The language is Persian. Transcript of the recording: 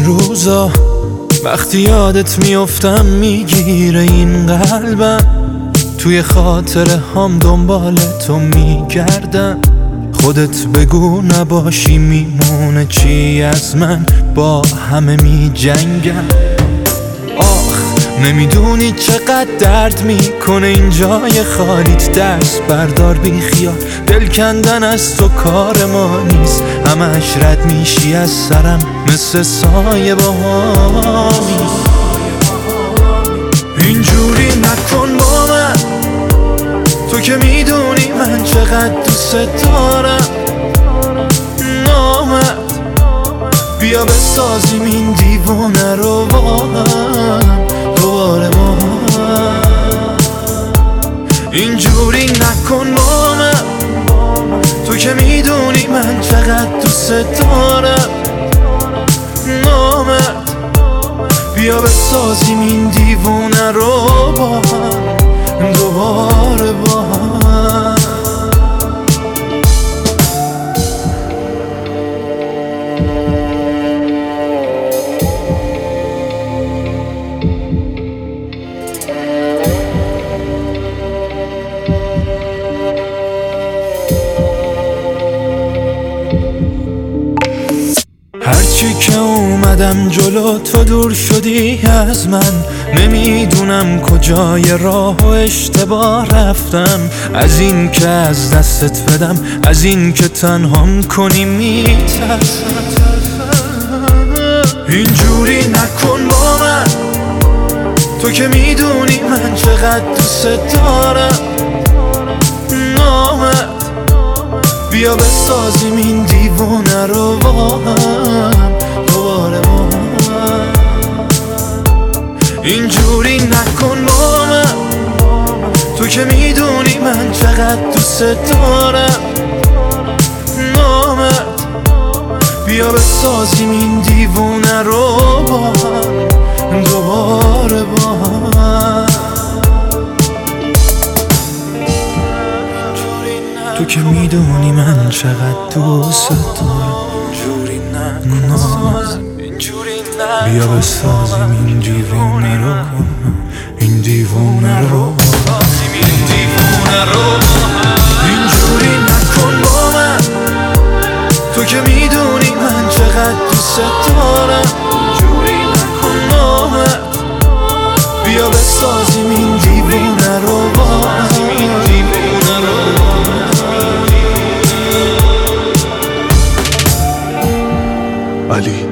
روزا وقتی یادت میافتم میگیره این قلبم، توی خاطره هم دنبال تو میگردم. خودت بگو نباشی میمونه چی از من، با همه میجنگم. آخ نمیدونی چقدر درد میکنه این جای خالیت، دست بردار بی خیال، دل کندن از تو کار ما نیست. همش رد میشی از سرم مثل سایه باهامی. اینجوری نکن با من، تو که میدونی من چقدر دوست دارم. نامد بیا بسازیم این دیوونه رو با هم دوباره با هم. اینجوری نکن با من، تو که میدونی من چقدر دوست دارم. نامد بیا بسازیم این دیوونه رو با هم دوباره با هم. هرچی که اومدم جلو تو دور شدی از من، نمیدونم کجای راه و اشتباه رفتم. از این که از دستت بدم، از این که تنهام کنی میترسم. اینجوری نکن با من، تو که میدونی من چقدر دوست دارم. نامد بیا بسازیم این دیوونه رو با هم دوباره با هم. اینجوری نکن با من، تو که میدونی من چقدر دوست دارم. نامد بیا بسازیم این دیوونه رو با هم دوباره با هم. تو که میدونی من چقدر دوست دارم. بیا بسازیم این دیوونه رو، این دیوونه رو. اینجوری نکن با من، تو که میدونی من چقدر دوست دارم. نامد بیا بسازیم این دیوونه رو با هم. علی